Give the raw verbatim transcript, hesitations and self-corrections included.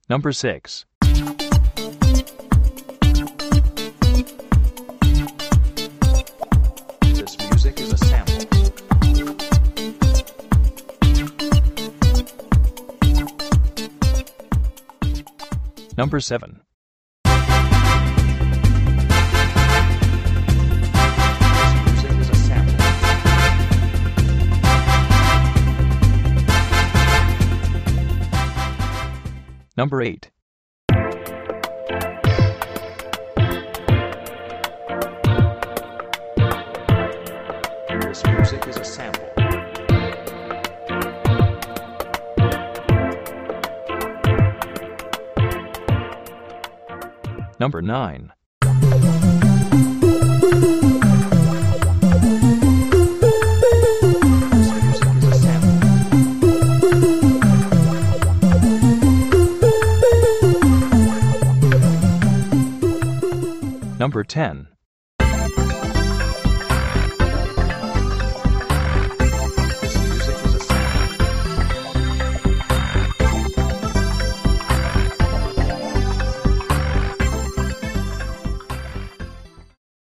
Number six. This music is a sample. Number seven. This music is a sample. Number eight. This music is a sample. Number nine. This music is a sample. Number ten.